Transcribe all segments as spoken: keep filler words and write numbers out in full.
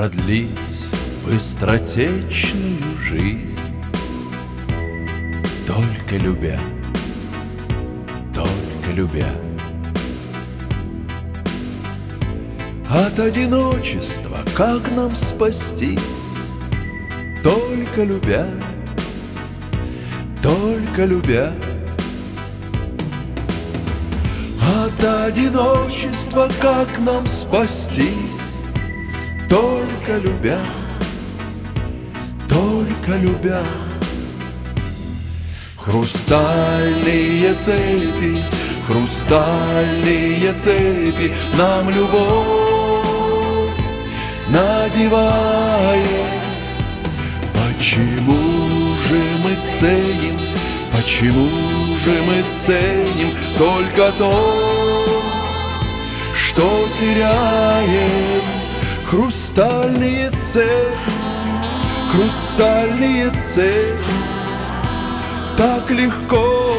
продлить быстротечную жизнь, только любя, только любя. От одиночества как нам спастись? Только любя, только любя. От одиночества как нам спастись? Только любя, только любя. Хрустальные цепи, хрустальные цепи нам любовь надевает. Почему же мы ценим, почему же мы ценим только то, что теряем? Хрустальные цепи, хрустальные цепи так легко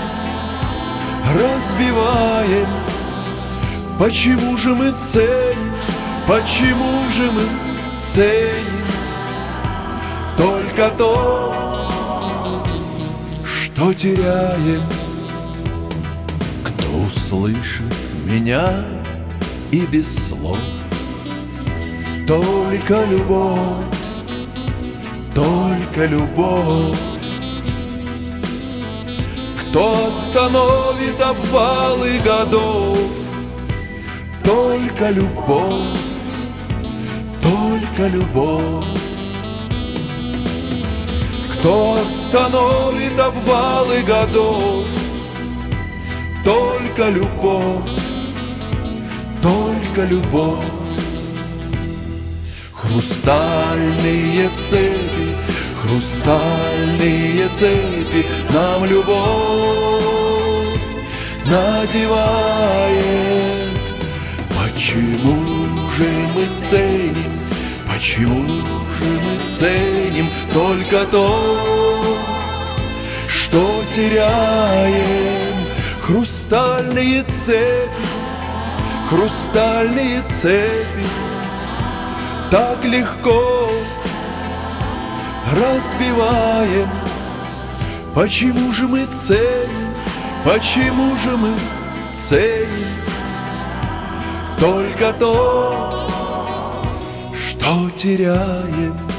разбиваем. Почему же мы ценим, почему же мы ценим только то, что теряем? Кто услышит меня и без слов? Только любовь, только любовь. Кто остановит обвалы годов? Только любовь, только любовь. Кто остановит обвалы годов? Только любовь, только любовь. Хрустальные цепи, хрустальные цепи нам любовь надевает. Почему же мы ценим, почему же мы ценим только то, что теряем? Хрустальные цепи, хрустальные цепи так легко разбиваем. Почему же мы ценим, почему же мы ценим только то, что теряем?